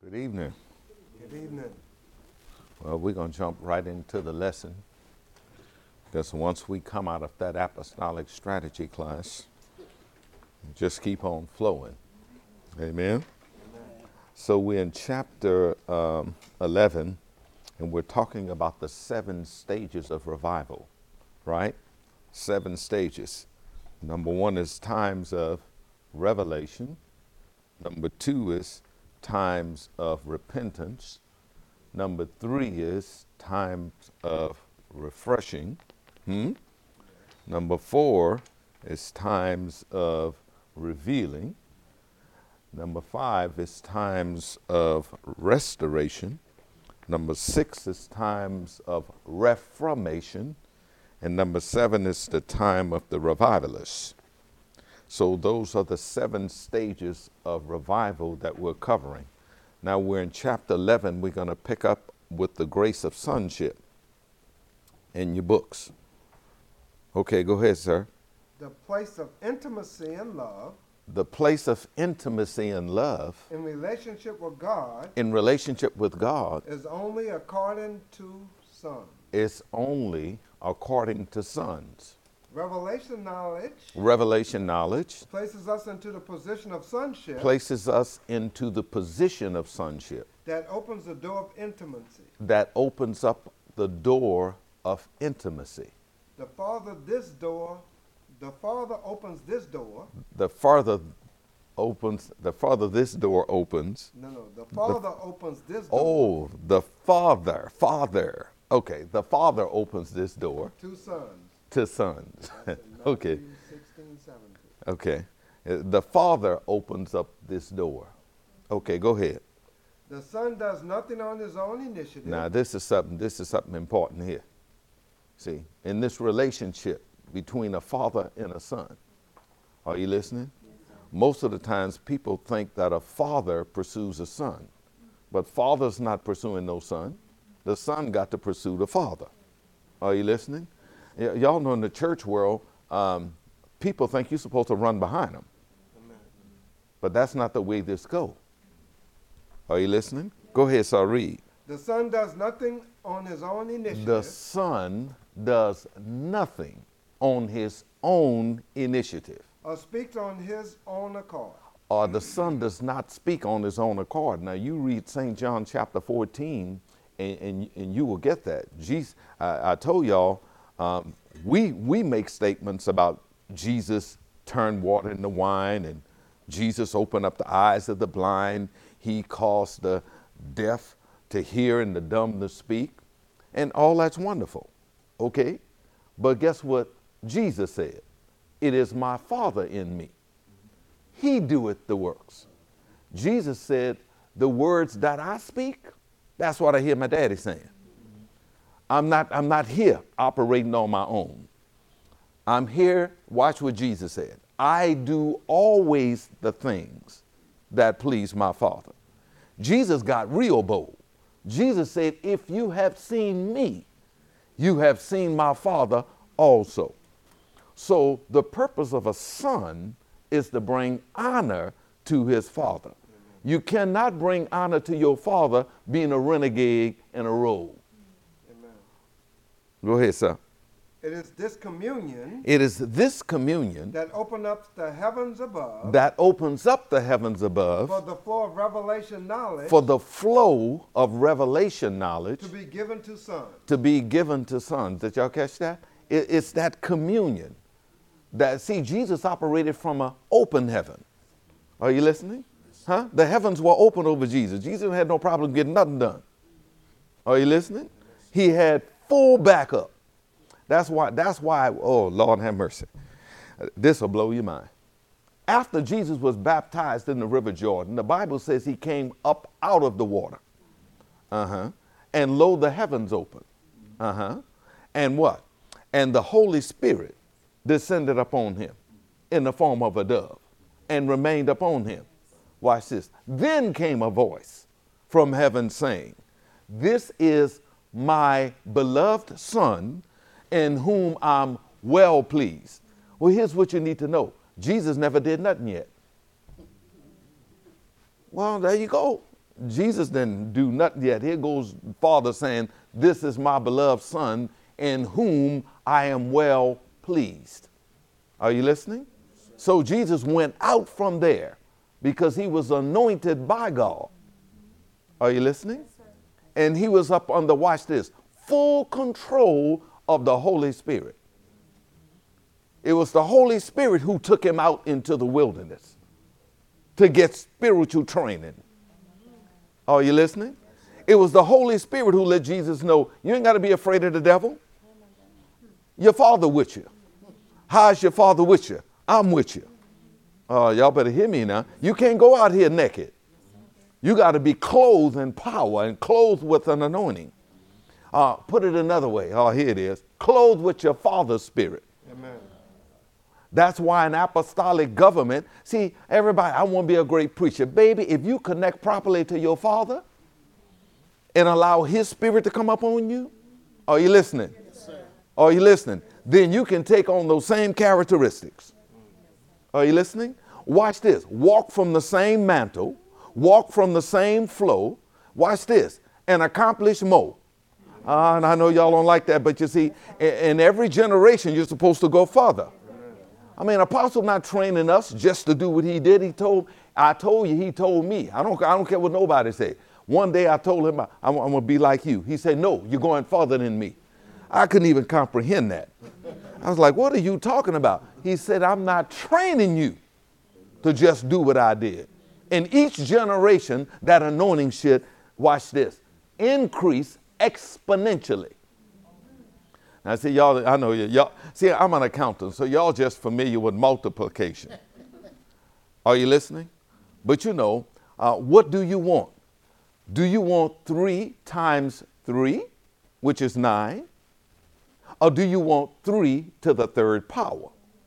Good evening. Good evening. Well, we're going to jump right into the lesson because once we come out of that apostolic strategy class, just keep on flowing. Amen. So we're in chapter 11, and we're talking about the 7 stages of revival, right? 7 stages. Number 1 is times of revelation. Number 2 is times of repentance. Number 3 is times of refreshing. Number 4 is times of revealing. Number 5 is times of restoration. Number 6 is times of reformation. And number 7 is the time of the revivalists. So those are the 7 stages of revival that we're covering. Now we're in chapter 11. We're going to pick up with the grace of sonship in your books. Okay, go ahead, sir. The place of intimacy and love. The place of intimacy and love In relationship with God. in relationship with God Is only according to sons. is only according to sons. Revelation knowledge. Revelation knowledge Places us into the position of sonship. places us into the position of sonship That opens the door of intimacy. that opens up the door of intimacy. The farther this door, the farther opens this door. The farther this door opens. The farther opens this door. Oh, the Father. Okay, the Father opens this door To sons. to sons. Okay, Matthew 16, 17. okay. The Father opens up this door. Okay, go ahead. The son does nothing on his own initiative. Now this is something important here. See, in this relationship between a father and a son, are you listening? Most of the times people think that a father pursues a son, but father's not pursuing no son. The son got to pursue the father. Are you listening? Y'all know in the church world, people think you're supposed to run behind them. But that's not the way this goes. Are you listening? Go ahead, sir, read. The son does nothing on his own initiative. The son does nothing on his own initiative. Or speaks on his own accord. Or the son does not speak on his own accord. Now you read St. John chapter 14 and you will get that. Jesus, I told y'all, we make statements about Jesus turned water into wine and Jesus opened up the eyes of the blind. He caused the deaf to hear and the dumb to speak. And all that's wonderful, okay? But guess what Jesus said? It is my Father in me. He doeth the works. Jesus said, the words that I speak, that's what I hear my daddy saying. I'm not here operating on my own. I'm here, watch what Jesus said. I do always the things that please my Father. Jesus got real bold. Jesus said, if you have seen me, you have seen my Father also. So the purpose of a son is to bring honor to his father. You cannot bring honor to your father being a renegade and a rogue. Amen. Go ahead, sir. It is this communion It is this communion that opens up the heavens above that opens up the heavens above for the flow of revelation knowledge for the flow of revelation knowledge to be given to sons. to be given to sons. Did y'all catch that? It's that communion. That, see, Jesus operated from an open heaven. Are you listening? Huh? The heavens were open over Jesus. Jesus had no problem getting nothing done. Are you listening? He had full backup. That's why, oh, Lord have mercy. This will blow your mind. After Jesus was baptized in the River Jordan, the Bible says he came up out of the water. And lo, the heavens opened. And what? And the Holy Spirit descended upon him in the form of a dove and remained upon him. Watch this. Then came a voice from heaven saying, this is my beloved son in whom I'm well pleased. Well, here's what you need to know. Jesus never did nothing yet. Well, there you go. Jesus didn't do nothing yet. Here goes Father saying, this is my beloved Son in whom I am well pleased. Are you listening? So Jesus went out from there because he was anointed by God. Are you listening? And he was up under, watch this, full control of the Holy Spirit. It was the Holy Spirit who took him out into the wilderness to get spiritual training. Are you listening? It was the Holy Spirit who let Jesus know, you ain't got to be afraid of the devil. Your Father with you. How's your Father with you? I'm with you. Y'all better hear me now. You can't go out here naked. You got to be clothed in power and clothed with an anointing. Put it another way. Here it is. Clothed with your Father's Spirit. Amen. That's why an apostolic government, see, everybody, I want to be a great preacher. Baby, if you connect properly to your Father and allow his Spirit to come up on you, are you listening? Yes, sir. Are you listening? Then you can take on those same characteristics. Are you listening? Watch this. Walk from the same mantle, walk from the same flow. Watch this. And accomplish more. And I know y'all don't like that, but you see, in every generation, you're supposed to go further. I mean, Apostle not training us just to do what he did. He told me. I don't care what nobody say. One day I told him, I'm going to be like you. He said, no, you're going further than me. I couldn't even comprehend that. I was like, what are you talking about? He said, I'm not training you to just do what I did. In each generation, that anointing should, watch this, increase exponentially. Now, see, y'all, I know y'all, see, I'm an accountant, so y'all just familiar with multiplication. Are you listening? But you know, what do you want? Do you want 3 times 3, which is 9? Or do you want 3 to the 3rd power?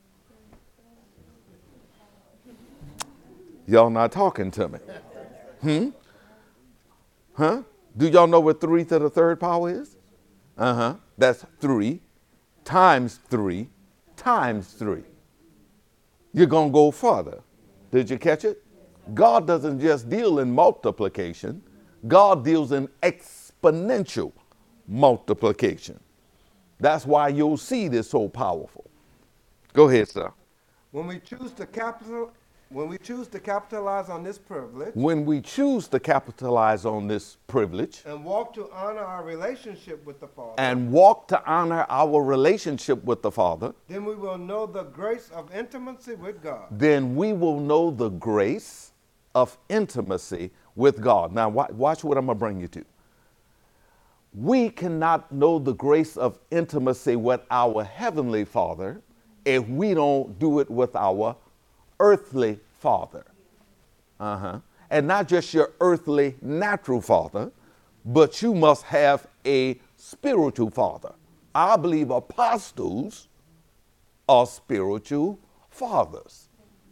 Y'all not talking to me. Huh? Do y'all know what 3 to the 3rd power is? That's 3 times 3 times 3. You're going to go further. Did you catch it? God doesn't just deal in multiplication. God deals in exponential multiplication. That's why your seed is so powerful. Go ahead, sir. When we choose to capitalize on this privilege. When we choose to capitalize on this privilege. And walk to honor our relationship with the Father. And walk to honor our relationship with the Father. Then we will know the grace of intimacy with God. Then we will know the grace of intimacy with God. Now watch what I'm going to bring you to. We cannot know the grace of intimacy with our Heavenly Father if we don't do it with our earthly father. And not just your earthly natural father, but you must have a spiritual father. I believe apostles are spiritual fathers.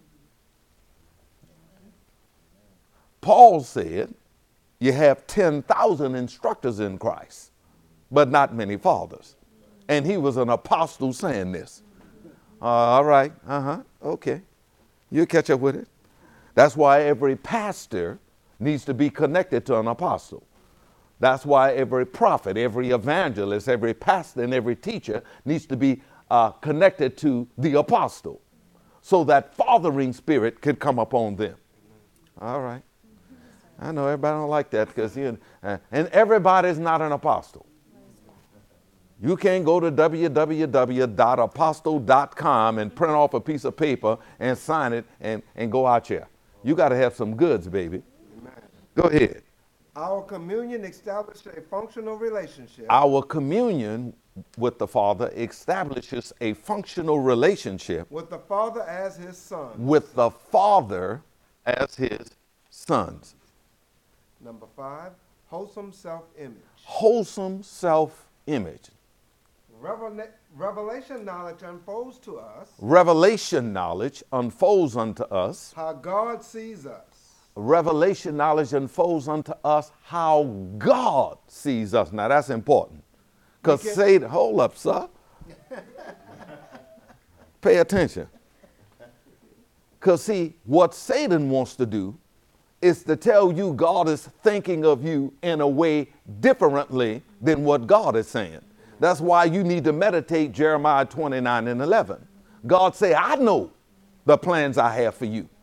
Paul said you have 10,000 instructors in Christ, but not many fathers. And he was an apostle saying this. All right, okay. You'll catch up with it. That's why every pastor needs to be connected to an apostle. That's why every prophet, every evangelist, every pastor, and every teacher needs to be connected to the apostle so that fathering spirit could come upon them. All right. I know everybody don't like that because and everybody's not an apostle. You can't go to www.apostle.com and print off a piece of paper and sign it and go out here. You got to have some goods, baby. Amen. Go ahead. Our communion establishes a functional relationship. Our communion with the Father establishes a functional relationship with the Father as his son. With the Father as his sons. Number 5, wholesome self-image. Wholesome self-image. Revelation knowledge unfolds to us. Revelation knowledge unfolds unto us. How God sees us. Revelation knowledge unfolds unto us how God sees us. Now that's important. Because Satan, hold up, sir. Pay attention. Because see, what Satan wants to do is to tell you God is thinking of you in a way differently than what God is saying. That's why you need to meditate Jeremiah 29:11. God say, I know the plans I have for you.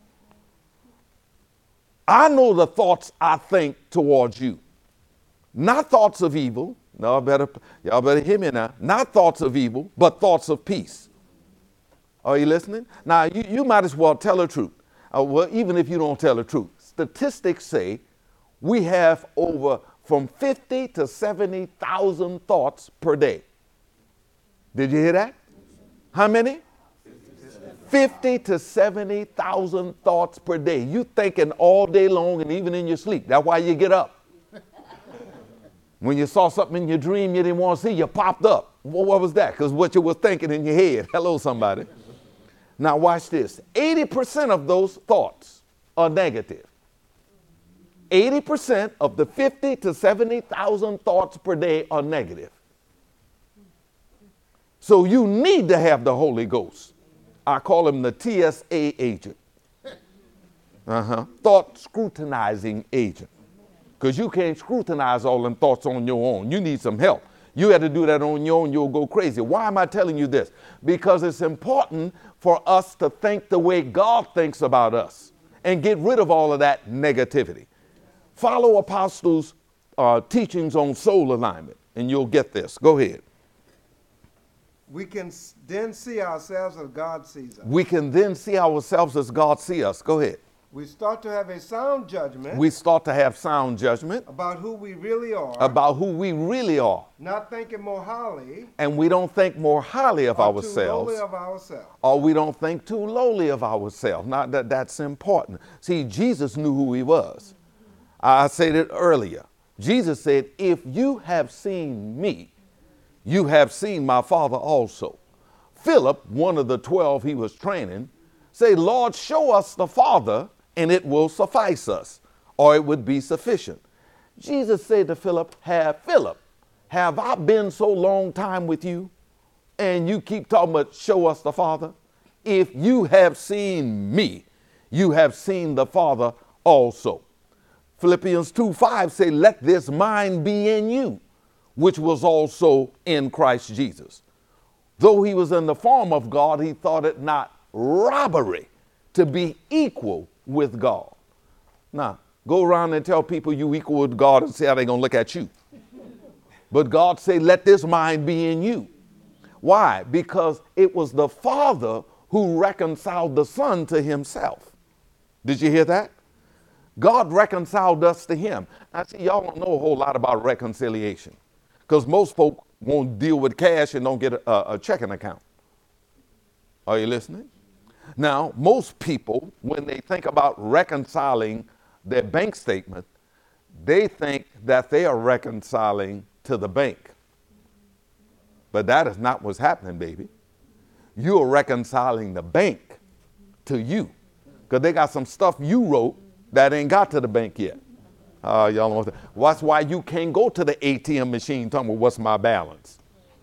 I know the thoughts I think towards you. Not thoughts of evil. No, y'all better hear me now. Not thoughts of evil, but thoughts of peace. Are you listening? Now, you might as well tell the truth. Well, even if you don't tell the truth. Statistics say we have over from 50 to 70,000 thoughts per day. Did you hear that? How many? 50 to 70,000 thoughts per day. You thinking all day long and even in your sleep. That's why you get up. When you saw something in your dream you didn't want to see, you popped up. Well, what was that? Because what you were thinking in your head. Hello, somebody. Now watch this. 80% of those thoughts are negative. 80% of the 50 to 70,000 thoughts per day are negative. So you need to have the Holy Ghost. I call him the TSA agent. Thought scrutinizing agent. Because you can't scrutinize all them thoughts on your own. You need some help. You had to do that on your own, you'll go crazy. Why am I telling you this? Because it's important for us to think the way God thinks about us and get rid of all of that negativity. Follow Apostles' teachings on soul alignment, and you'll get this. Go ahead. We can then see ourselves as God sees us. We can then see ourselves as God sees us. Go ahead. We start to have a sound judgment. We start to have sound judgment about who we really are. About who we really are. Not thinking more highly. And we don't think more highly of ourselves. Too lowly of ourselves. Or we don't think too lowly of ourselves. Now that's important. See, Jesus knew who he was. I said it earlier. Jesus said, if you have seen me, you have seen my Father also. Philip, one of the 12 he was training, said, Lord, show us the Father, and it will suffice us, or it would be sufficient. Jesus said to Philip, have I been so long time with you, and you keep talking about show us the Father? If you have seen me, you have seen the Father also. Philippians 2:5 say, let this mind be in you, which was also in Christ Jesus. Though he was in the form of God, he thought it not robbery to be equal with God. Now, go around and tell people you equal with God and see how they're going to look at you. But God said, let this mind be in you. Why? Because it was the Father who reconciled the Son to himself. Did you hear that? God reconciled us to him. Now, see, y'all don't know a whole lot about reconciliation because most folk won't deal with cash and don't get a checking account. Are you listening? Now, most people, when they think about reconciling their bank statement, they think that they are reconciling to the bank. But that is not what's happening, baby. You are reconciling the bank to you because they got some stuff you wrote that ain't got to the bank yet. Y'all don't want to. That's why you can't go to the ATM machine talking about what's my balance.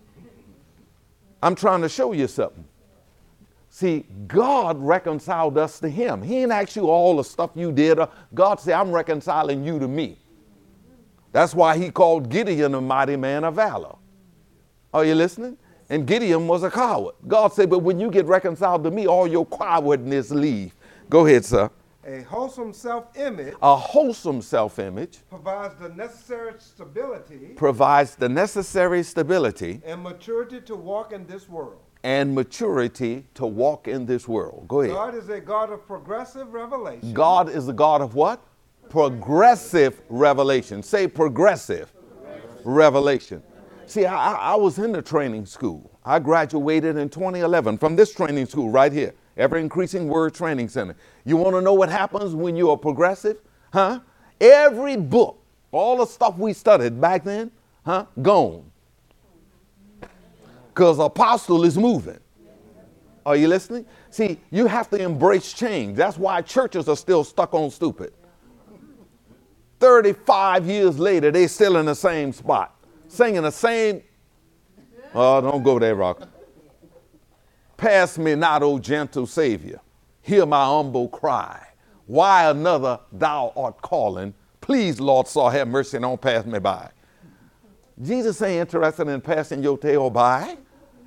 I'm trying to show you something. See, God reconciled us to him. He didn't ask you all the stuff you did. God said, I'm reconciling you to me. That's why he called Gideon a mighty man of valor. Are you listening? And Gideon was a coward. God said, but when you get reconciled to me, all your cowardness leave. Go ahead, sir. A wholesome self-image. A wholesome self-image. Provides the necessary stability. Provides the necessary stability. And maturity to walk in this world. And maturity to walk in this world. Go ahead. God is a God of progressive revelation. God is the God of what? Progressive revelation. Say progressive revelation. See, I was in the training school. I graduated in 2011 from this training school right here, Ever Increasing Word Training Center. You want to know what happens when you are progressive? Huh? Every book, all the stuff we studied back then, gone. Because apostle is moving. Are you listening? See, you have to embrace change. That's why churches are still stuck on stupid. 35 years later, they still in the same spot, singing the same. Oh, don't go there, Rock. Pass me not, O gentle Savior. Hear my humble cry. Why another thou art calling? Please, Lord, Saul, have mercy and don't pass me by. Jesus ain't interested in passing your tail by.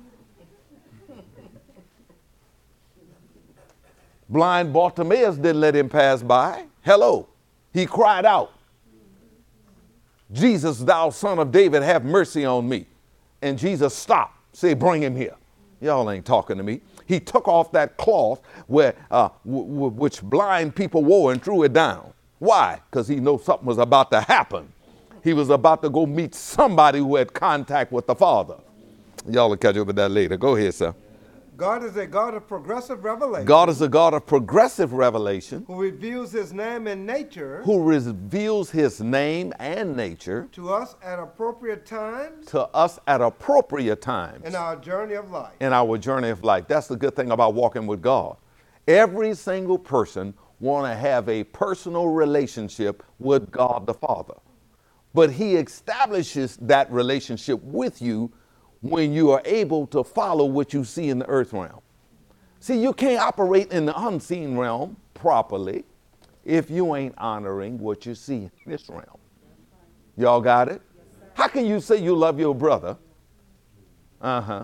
Blind Bartimaeus didn't let him pass by. Hello. He cried out, Jesus, thou son of David, have mercy on me. And Jesus stopped. Say, bring him here. Y'all ain't talking to me. He took off that cloth which blind people wore and threw it down. Why? Because he knew something was about to happen. He was about to go meet somebody who had contact with the Father. Y'all will catch up with that later. Go ahead, sir. God is a God of progressive revelation. God is a God of progressive revelation. Who reveals his name and nature. Who reveals his name and nature. To us at appropriate times. To us at appropriate times. In our journey of life. In our journey of life. That's the good thing about walking with God. Every single person want to have a personal relationship with God the Father. But he establishes that relationship with you when you are able to follow what you see in the earth realm. See, you can't operate in the unseen realm properly if you ain't honoring what you see in this realm. Y'all got it? How can you say you love your brother? Huh?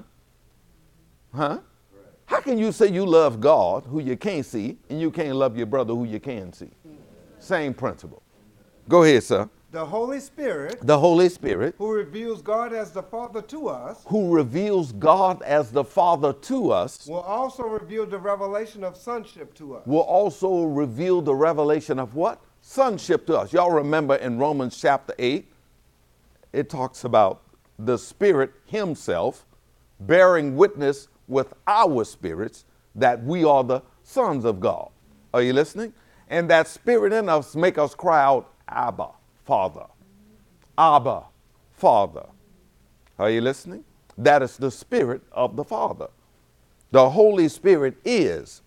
How can you say you love God, who you can't see, and you can't love your brother, who you can see? Same principle. Go ahead, sir. The Holy Spirit. The Holy Spirit. Who reveals God as the Father to us. Who reveals God as the Father to us. Will also reveal the revelation of sonship to us. Will also reveal the revelation of what? Sonship to us. Y'all remember in Romans chapter 8, it talks about the Spirit himself bearing witness with our spirits that we are the sons of God. Are you listening? And that Spirit in us make us cry out, Abba, Father. Abba, Father. Are you listening? That is the Spirit of the Father. The Holy Spirit is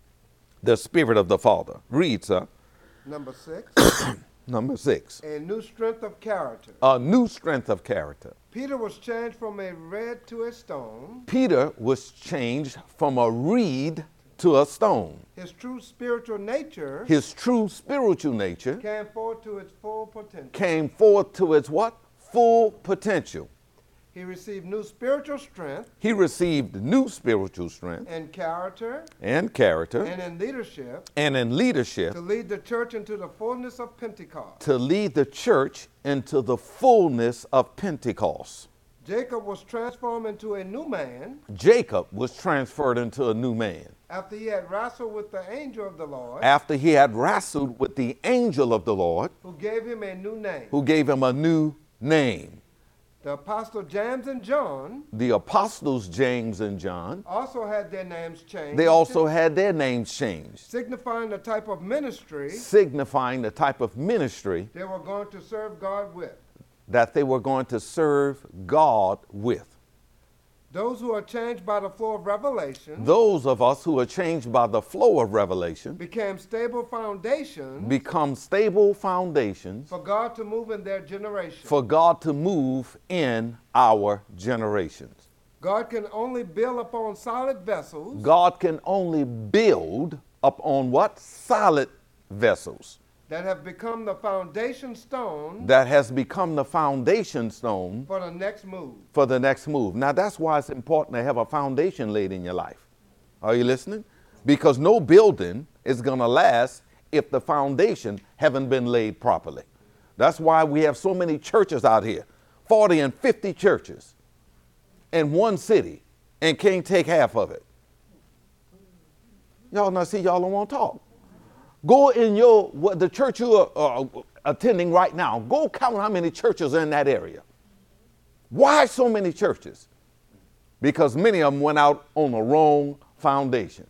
the Spirit of the Father. Read, sir. Number 6. Number 6. A new strength of character. A new strength of character. Peter was changed from a reed to a stone. Peter was changed from a reed to a stone. His true spiritual nature. His true spiritual nature. Came forth to its full potential. Came forth to its what? Full potential. He received new spiritual strength. He received new spiritual strength. And character. And character. And in leadership. And in leadership. To lead the church into the fullness of Pentecost. To lead the church into the fullness of Pentecost. Jacob was transformed into a new man. Jacob was transferred into a new man. After he had wrestled with the angel of the Lord. After he had wrestled with the angel of the Lord. Who gave him a new name. Who gave him a new name. The apostles James and John. The apostles James and John. Also had their names changed. They also had their names changed. Signifying the type of ministry. Signifying the type of ministry. They were going to serve God with. That they were going to serve God with. Those who are changed by the flow of revelation. Those of us who are changed by the flow of revelation. Became stable foundations. Become stable foundations. For God to move in their generation. For God to move in our generations. God can only build upon solid vessels. God can only build upon what? Solid vessels. That have become the foundation stone. That has become the foundation stone. For the next move. For the next move. Now that's why it's important to have a foundation laid in your life. Are you listening? Because no building is going to last if the foundation haven't been laid properly. That's why we have so many churches out here. 40 and 50 churches in one city and can't take half of it. Y'all not see, y'all don't want to talk. Go in the church you are attending right now. Go count how many churches are in that area. Why so many churches? Because many of them went out on the wrong foundation.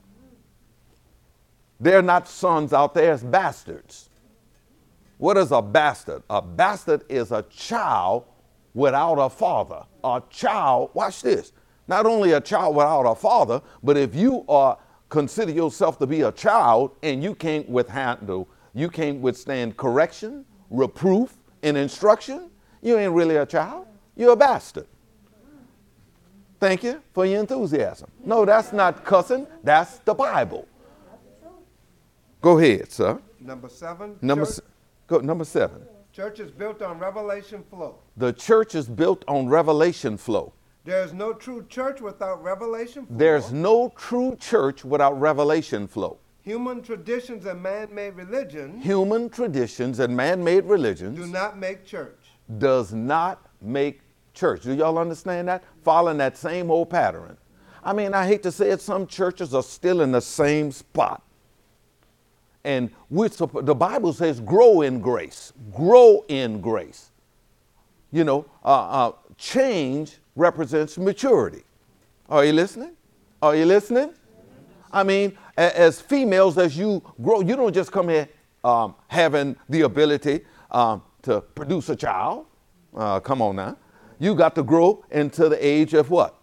They're not sons out there, it's bastards. What is a bastard? A bastard is a child without a father. A child, watch this, not only a child without a father, but if you consider yourself to be a child and you can't withstand correction, reproof, and instruction, you ain't really a child. You're a bastard. Thank you for your enthusiasm. No, that's not cussing. That's the Bible. Go ahead, sir. Number 7. Number, church, number 7. church is built on revelation flow. The church is built on revelation flow. There is no true church without revelation flow. There's no true church without revelation flow. Human traditions and man-made religion Human traditions and man-made religions do not make church. does not make church. Do y'all understand that? Following that same old pattern. I mean, I hate to say it, some churches are still in the same spot. And the Bible says grow in grace. Grow in grace. You know, change represents maturity. Are you listening? Are you listening? I mean, as females, as you grow, you don't just come here having the ability to produce a child. Come on now. You got to grow into the age of what?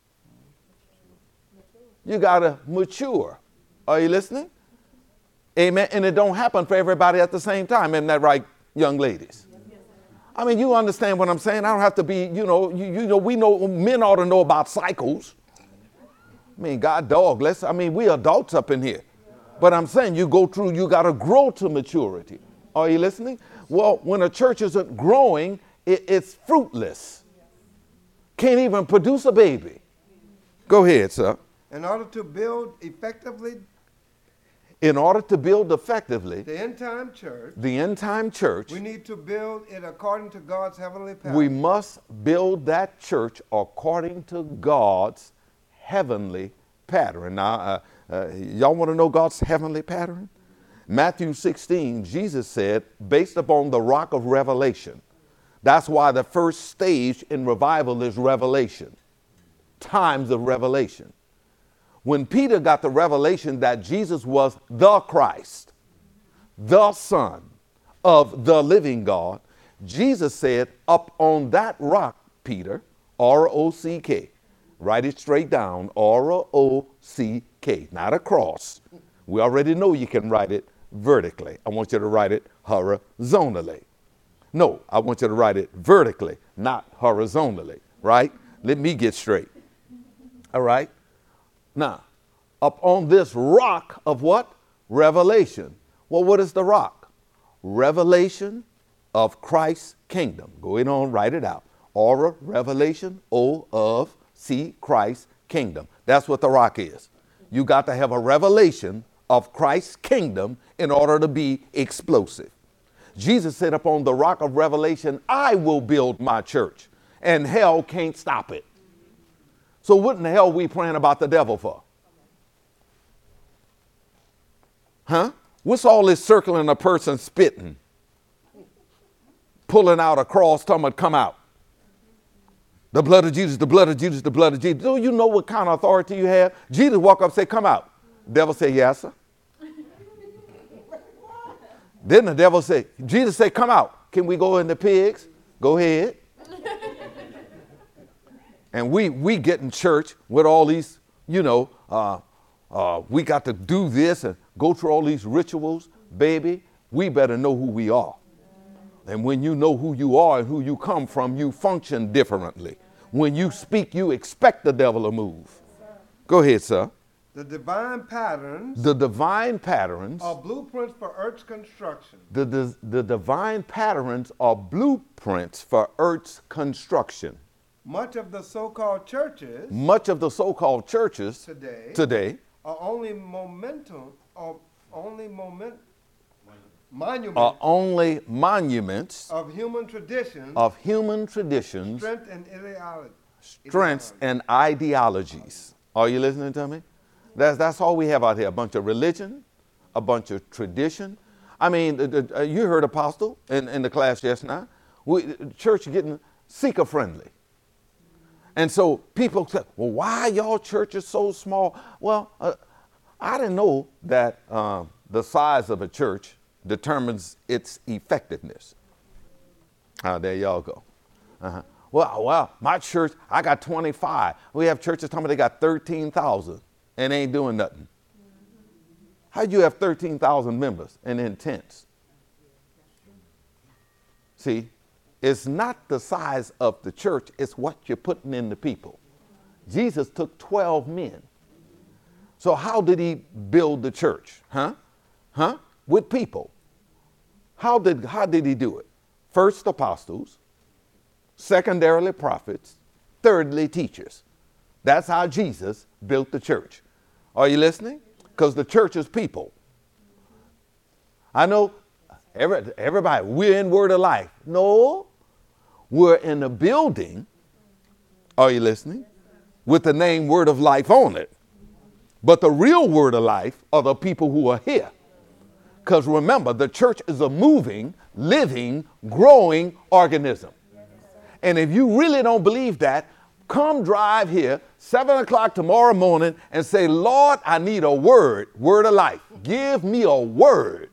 You got to mature. Are you listening? Amen. And it don't happen for everybody at the same time. Isn't that right, young ladies? I mean, you understand what I'm saying? I don't have to be, you know, we know men ought to know about cycles. I mean, God dog, we adults up in here. But I'm saying you go through, you got to grow to maturity. Are you listening? Well, when a church isn't growing, it's fruitless. Can't even produce a baby. Go ahead, sir. In order to build effectively, the end time church, we need to build it according to God's heavenly pattern. We must build that church according to God's heavenly pattern. Now, y'all want to know God's heavenly pattern? Matthew 16, Jesus said, based upon the rock of revelation. That's why the first stage in revival is revelation, times of revelation. When Peter got the revelation that Jesus was the Christ, the Son of the living God, Jesus said, up on that rock, Peter, R-O-C-K, write it straight down, R-O-C-K, not a cross. We already know you can write it vertically. I want you to write it horizontally. No, I want you to write it vertically, not horizontally, right? Let me get straight. All right? Now, up on this rock of what? Revelation. Well, what is the rock? Revelation of Christ's kingdom. Go ahead on, write it out. Aura, revelation, O of, C, Christ's kingdom. That's what the rock is. You got to have a revelation of Christ's kingdom in order to be explosive. Jesus said, upon the rock of revelation, I will build my church, and hell can't stop it. So what in the hell we praying about the devil for? Huh? What's all this circling a person spitting? Pulling out a cross, talking about come out. The blood of Jesus, the blood of Jesus, the blood of Jesus. Do you know what kind of authority you have? Jesus walk up and say, come out. Devil say, yes, sir. Then the devil say, Jesus say, come out. Can we go in the pigs? Go ahead. And we get in church with all these, we got to do this and go through all these rituals. Baby, we better know who we are. And when you know who you are and who you come from, you function differently. When you speak, you expect the devil to move. Go ahead, sir. The divine patterns are blueprints for Earth's construction. The divine patterns are blueprints for Earth's construction. Much of the so-called churches today are only monuments of human traditions, strengths and ideologies. Are you listening to me? That's all we have out here. A bunch of religion, a bunch of tradition. I mean, you heard Apostle in the class just now. Church getting seeker friendly. And so people say, well, why y'all churches so small? Well, I didn't know that the size of a church determines its effectiveness. There y'all go. Well, my church, I got 25. We have churches talking about they got 13,000 and ain't doing nothing. How'd you have 13,000 members and in tents? See, it's not the size of the church, it's what you're putting in the people. Jesus took 12 men. So how did he build the church? Huh? With people. How did he do it? First, apostles. Secondarily, prophets. Thirdly, teachers. That's how Jesus built the church. Are you listening? Because the church is people. I know everybody, we're in Word of Life. No, we're in a building. Are you listening? With the name Word of Life on it. But the real Word of Life are the people who are here. Because remember, the church is a moving, living, growing organism. And if you really don't believe that, come drive here 7 o'clock tomorrow morning and say, Lord, I need a word of life. Give me a word.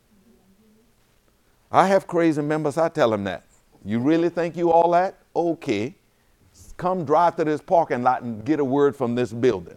I have crazy members, I tell them that. You really think you all that? Okay. Come drive to this parking lot and get a word from this building.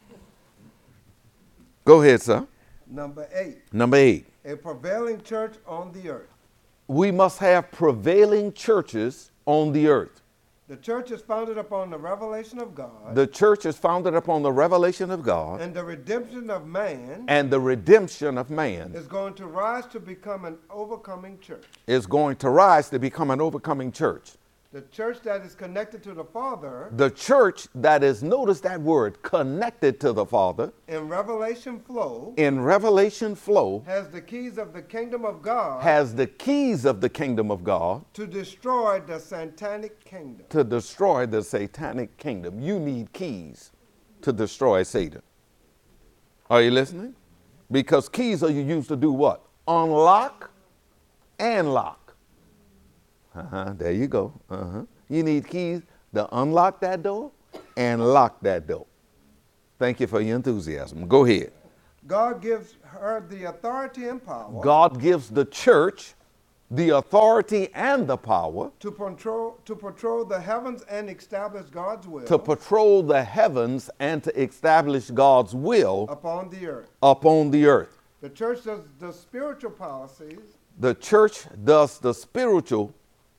Go ahead, sir. Number 8. Number 8. A prevailing church on the earth. We must have prevailing churches on the earth. The church is founded upon the revelation of God. The church is founded upon the revelation of God. And the redemption of man. And the redemption of man. Is going to rise to become an overcoming church. Is going to rise to become an overcoming church. The church that is connected to the Father. The church that is, notice that word, connected to the Father. In revelation flow. In revelation flow. Has the keys of the kingdom of God. Has the keys of the kingdom of God. To destroy the satanic kingdom. To destroy the satanic kingdom. You need keys to destroy Satan. Are you listening? Because keys are used to do what? Unlock and lock. There you go. You need keys to unlock that door and lock that door. Thank you for your enthusiasm. Go ahead. God gives her the authority and power. God gives the church the authority and the power to patrol the heavens and establish God's will. To patrol the heavens and to establish God's will upon the earth. Upon the earth. The church does the spiritual policies. The church does the spiritual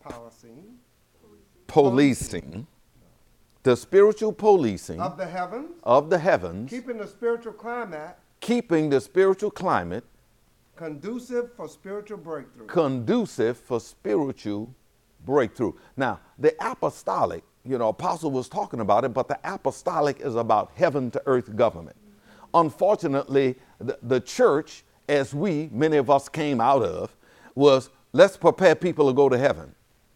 policing, the spiritual policing of the heavens, keeping the spiritual climate conducive for spiritual breakthrough. Now, the apostolic, Apostle was talking about it, but the apostolic is about heaven to earth government. Unfortunately, the church, as many of us came out of, was let's prepare people to go to heaven.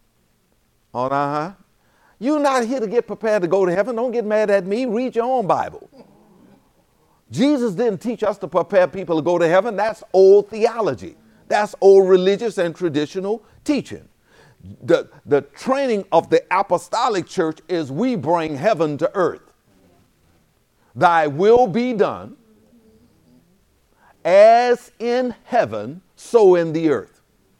You're not here to get prepared to go to heaven. Don't get mad at me. Read your own Bible. Jesus didn't teach us to prepare people to go to heaven. That's old theology. That's old religious and traditional teaching. The training of the apostolic church is we bring heaven to earth. Thy will be done as in heaven, so in the earth.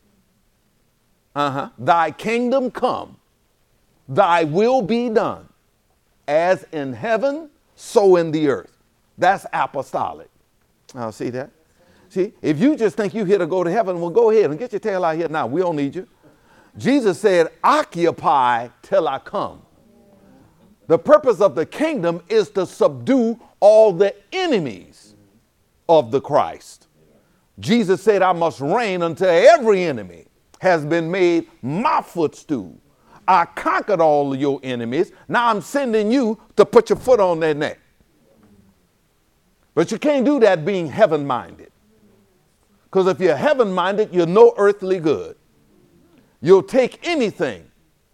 Thy kingdom come. Thy will be done, as in heaven, so in the earth. That's apostolic. See that? See, if you just think you're here to go to heaven, well, go ahead and get your tail out here now. We don't need you. Jesus said, occupy till I come. The purpose of the kingdom is to subdue all the enemies of the Christ. Jesus said, I must reign until every enemy has been made my footstool. I conquered all of your enemies. Now I'm sending you to put your foot on their neck. But you can't do that being heaven-minded. Because if you're heaven-minded, you're no earthly good. You'll take anything.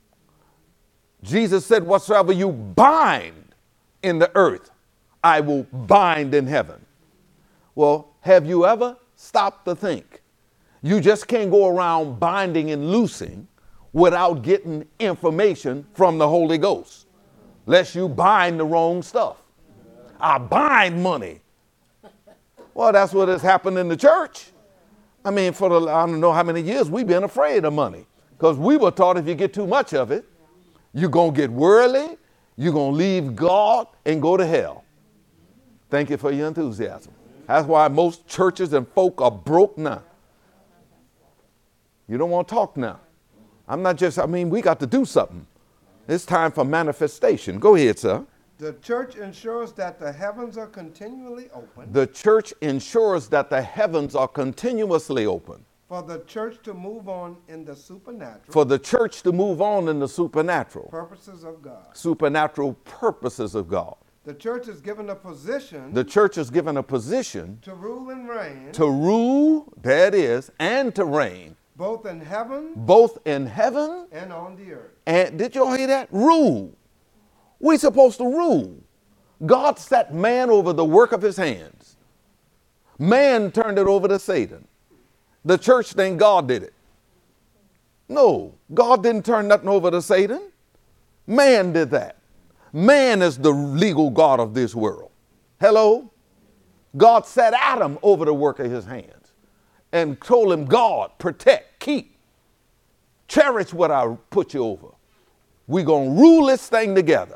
Jesus said, whatsoever you bind in the earth, I will bind in heaven. Well, have you ever stopped to think? You just can't go around binding and loosing without getting information from the Holy Ghost, lest you bind the wrong stuff. I bind money. Well, that's what has happened in the church. I mean, for I don't know how many years we've been afraid of money, because we were taught if you get too much of it, you're going to get worldly, you're going to leave God and go to hell. Thank you for your enthusiasm. That's why most churches and folk are broke now. You don't want to talk now. We got to do something. It's time for manifestation. Go ahead, sir. The church ensures that the heavens are continually open. The church ensures that the heavens are continuously open. For the church to move on in the supernatural. For the church to move on in the supernatural. Purposes of God. Supernatural purposes of God. The church is given a position. The church is given a position. To rule and reign. To rule, there it is, and to reign. Both in heaven. Both in heaven. And on the earth. And did y'all hear that? Rule. We're supposed to rule. God set man over the work of his hands. Man turned it over to Satan. The church think God did it. No, God didn't turn nothing over to Satan. Man did that. Man is the legal God of this world. Hello? God set Adam over the work of his hands and told him, God, protect, keep, cherish what I put you over. We're going to rule this thing together.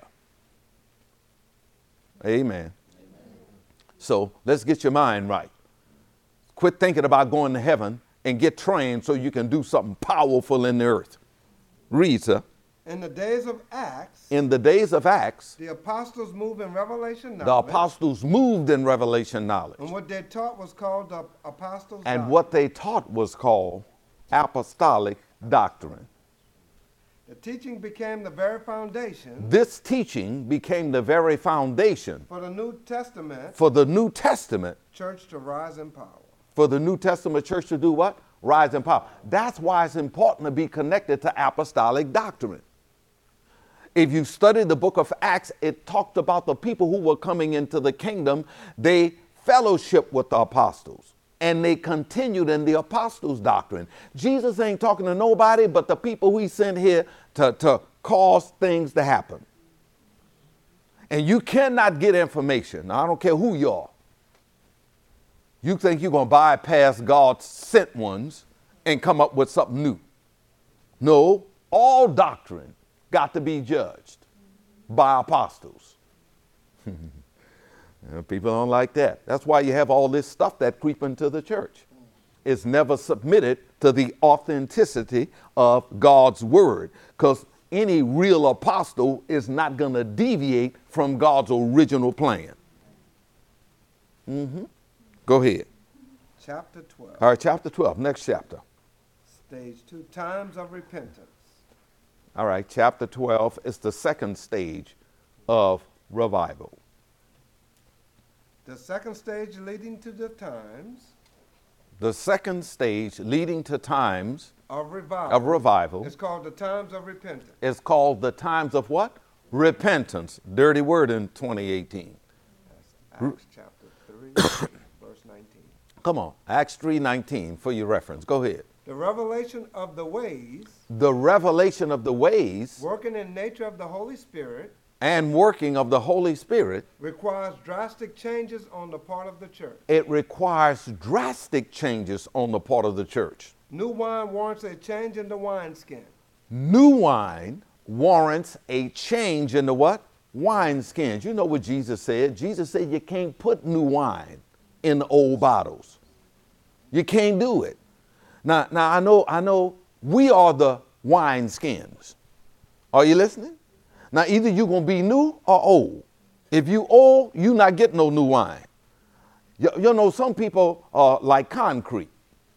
Amen. So let's get your mind right. Quit thinking about going to heaven and get trained so you can do something powerful in the earth. Read, sir. In the days of Acts. In the days of Acts. The apostles moved in revelation knowledge. The apostles moved in revelation knowledge. And what they taught was called the apostles' And doctrine. what they taught was called apostolic doctrine. The teaching became the very foundation. This teaching became the very foundation. For the New Testament. For the New Testament. Church to rise in power. For the New Testament church to do what? Rise in power. That's why it's important to be connected to apostolic doctrine. If you study the book of Acts, it talked about the people who were coming into the kingdom. They fellowshiped with the apostles and they continued in the apostles' doctrine. Jesus ain't talking to nobody but the people who he sent here to cause things to happen. And you cannot get information. I don't care who you are. You think you're going to bypass God's sent ones and come up with something new. No, all doctrine got to be judged by apostles. People don't like that. That's why you have all this stuff that creep into the church. It's never submitted to the authenticity of God's word, because any real apostle is not going to deviate from God's original plan. Go ahead. Chapter 12. All right, chapter 12, next chapter. Stage 2, times of repentance. All right, chapter 12 is the second stage of revival. The second stage leading to the times. The second stage leading to times of revival. It's called the times of repentance. It's called the times of what? Repentance. Dirty word in 2018. That's Acts chapter 3, verse 19. Come on, Acts 3:19 for your reference. Go ahead. The revelation of the ways. The revelation of the ways. Working in nature of the Holy Spirit. And working of the Holy Spirit. Requires drastic changes on the part of the church. It requires drastic changes on the part of the church. New wine warrants a change in the wineskin. New wine warrants a change in the what? Wineskins. You know what Jesus said? Jesus said you can't put new wine in the old bottles. You can't do it. Now I know we are the wineskins. Are you listening? Now either you're going to be new or old. If you old, you're not getting no new wine. You know, some people are like concrete.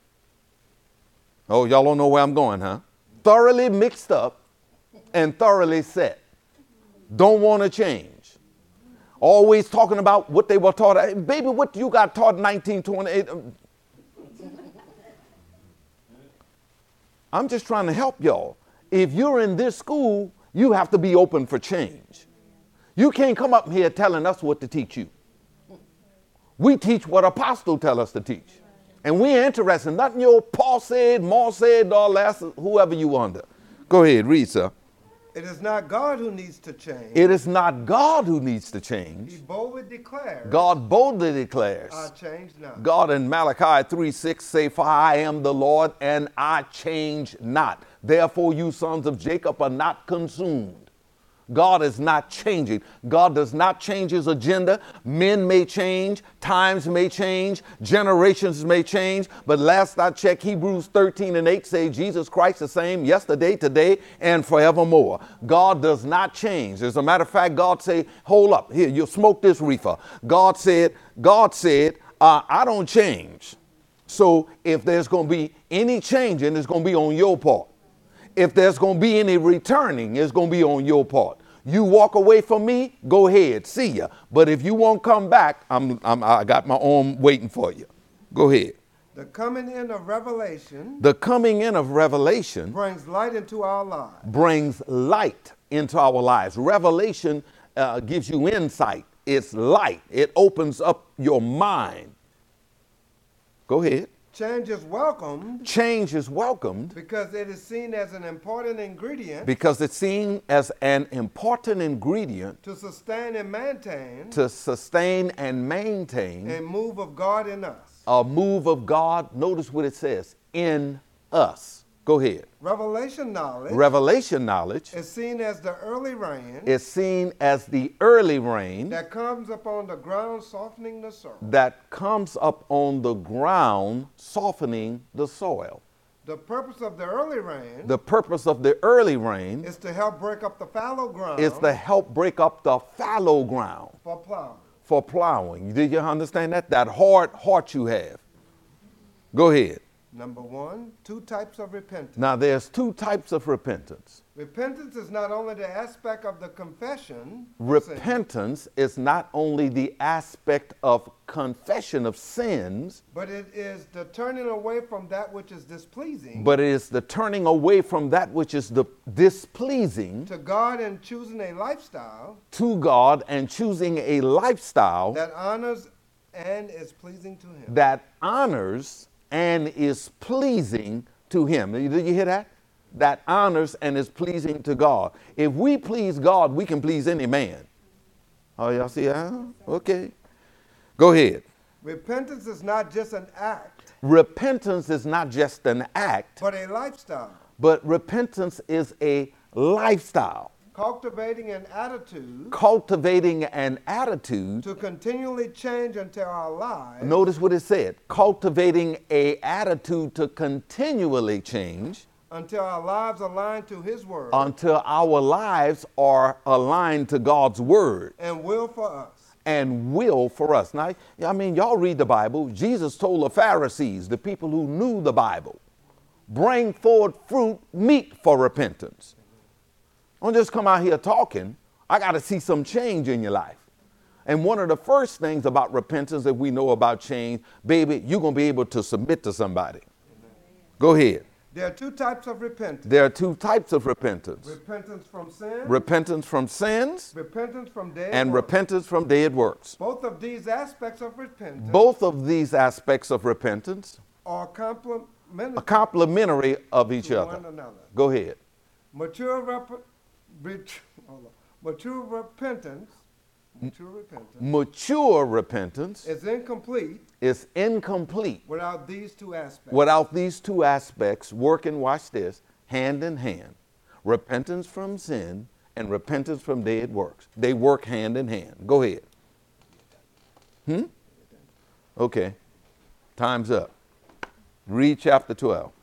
Oh, y'all don't know where I'm going, huh? Thoroughly mixed up and thoroughly set. Don't want to change. Always talking about what they were taught. Baby, what you got taught in 1928? I'm just trying to help y'all. If you're in this school, you have to be open for change. You can't come up here telling us what to teach you. We teach what apostles tell us to teach. And we ain't interested in nothing your Paul said, Maul said, all that, whoever you under. Go ahead, read, sir. It is not God who needs to change. It is not God who needs to change. He boldly declares. God boldly declares. I change not. God in Malachi 3:6 say, for I am the Lord and I change not. Therefore you sons of Jacob are not consumed. God is not changing. God does not change his agenda. Men may change, times may change, generations may change. But last I checked, Hebrews 13:8 say Jesus Christ the same yesterday, today, and forevermore. God does not change. As a matter of fact, God say, hold up, here, you smoke this reefer. God said, I don't change. So if there's going to be any changing, it's going to be on your part. If there's going to be any returning, it's going to be on your part. You walk away from me, go ahead, see ya. But if you won't come back, I got my arm waiting for you. Go ahead. The coming in of revelation The coming in of revelation brings light into our lives. brings light into our lives. Revelation gives you insight. It's light. It opens up your mind. Go ahead. Change is welcomed Change is welcomed because it is seen as an important ingredient because it's seen as an important ingredient to sustain and maintain a move of God in us. a move of God. Notice what it says, in us. Go ahead. Revelation knowledge Revelation knowledge is seen as the early rain is seen as the early rain that comes upon the ground, softening the soil. that comes up on the ground, softening the soil. The purpose of the early rain The purpose of the early rain is to help break up the fallow ground is to help break up the fallow ground for plowing. for plowing. Did you understand that? That hard heart you have. Go ahead. Number one, two types of repentance. Now, there's two types of repentance. Repentance is not only the aspect of the confession of sin, Repentance is not only the aspect of confession of sins, but it is the turning away from that which is displeasing but it is the turning away from that which is displeasing to God and choosing a lifestyle to God and choosing a lifestyle that honors and is pleasing to Him. that honors and is pleasing to Him. Did you hear that? That honors and is pleasing to God. If we please God, we can please any man. Oh, y'all see how? Okay. Go ahead. Repentance is not just an act, Repentance is not just an act, but a lifestyle, but repentance is a lifestyle. cultivating an attitude Cultivating an attitude. to continually change until our lives Notice what it said. Cultivating a attitude to continually change until our lives align to His word until our lives are aligned to God's word and will for us. and will for us. Now, I mean, y'all read the Bible. Jesus told the Pharisees, the people who knew the Bible, bring forth fruit meet for repentance. Don't just come out here talking. I got to see some change in your life. And one of the first things about repentance that we know about change, baby, you're going to be able to submit to somebody. Go ahead. There are two types of repentance. There are two types of repentance. Repentance from sin, Repentance from sins repentance from dead and works. repentance from dead works. Both of these aspects of repentance Both of these aspects of repentance are complementary are complementary of each to other. one another. Go ahead. Mature repentance Mature repentance is incomplete is incomplete without these two aspects. without these two aspects working, watch this, hand in hand. Repentance from sin and repentance from dead works. They work hand in hand. Go ahead. Okay. Time's up. Read chapter 12.